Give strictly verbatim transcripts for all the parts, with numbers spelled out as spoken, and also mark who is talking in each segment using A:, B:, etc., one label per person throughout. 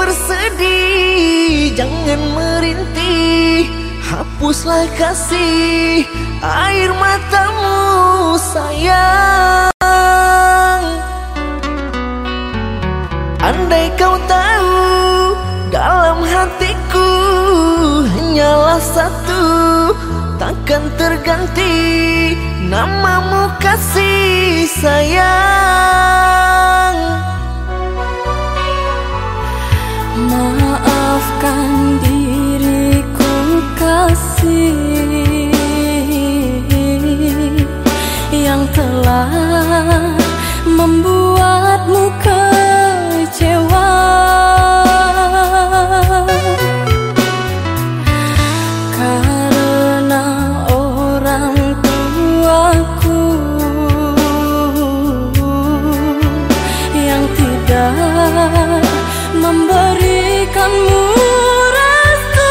A: bersedih, jangan merintih, hapuslah kasih air matamu sayang. Andai kau tahu dalam hatiku hanyalah satu, takkan terganti namamu kasih sayang.
B: Maafkan diriku kasih yang telah membuatmu kecewa. Karena orang tuaku yang tidak memberikanmu restu.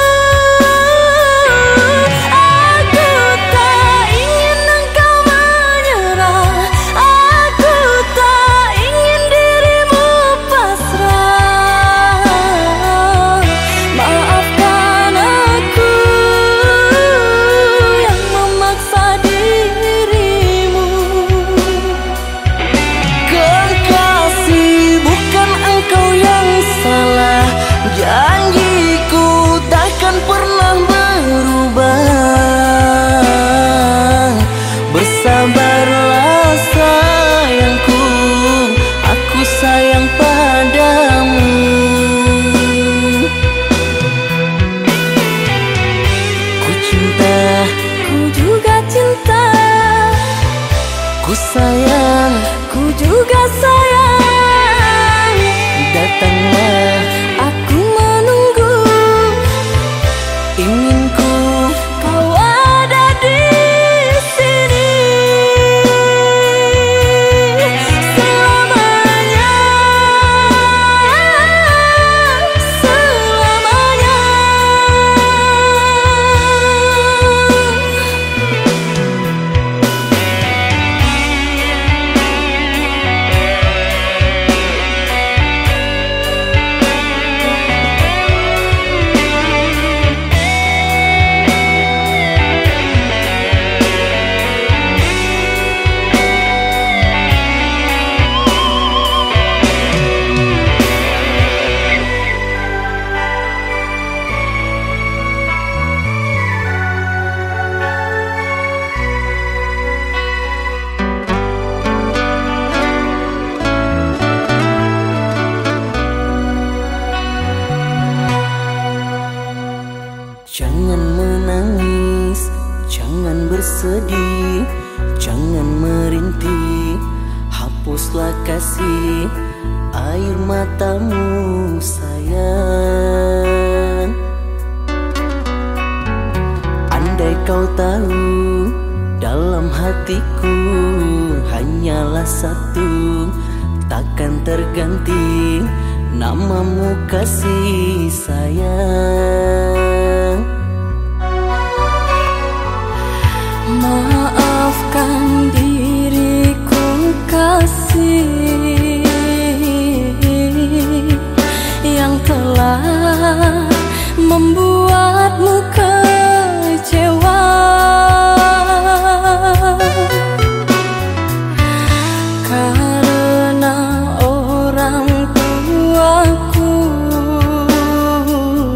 B: Aku tak ingin engkau menyerah, aku tak ingin dirimu pasrah. Maafkan aku yang memaksa dirimu.
A: Kekasih, bukan engkau yang salah, janjiku takkan pernah berubah. Bersabarlah sayangku, aku sayang padamu. Ku cinta,
B: Ku juga cinta,
A: ku sayang,
B: ku juga sayang.
A: datanglah
B: Aku menunggu,
A: inginku.
B: kau ada di sini selamanya, selamanya.
A: Jangan menangis, jangan bersedih, jangan merintih, hapuslah kasih air matamu sayang. Andai kau tahu dalam hatiku hanyalah satu, takkan terganti namamu kasih sayang.
B: Maafkan diriku kasih yang telah membuatmu kecewa. Karena orang tuaku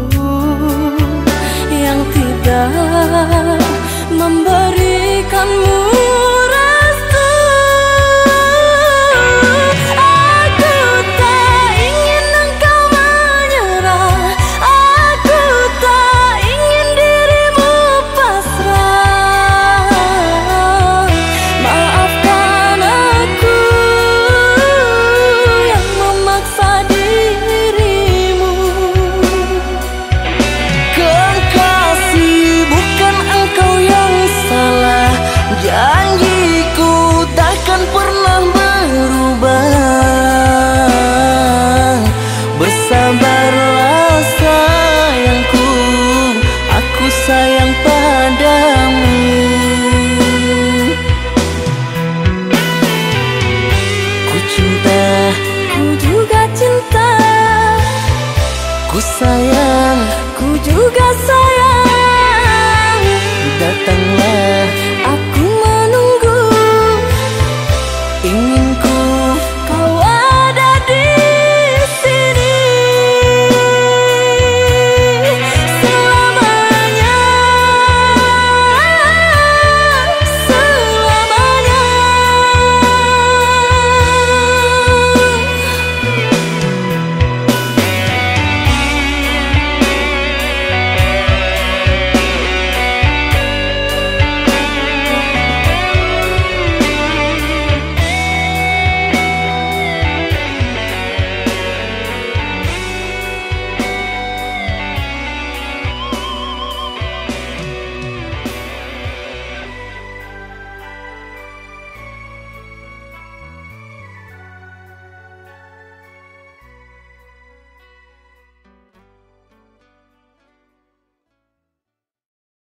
B: yang tidak memberikanmu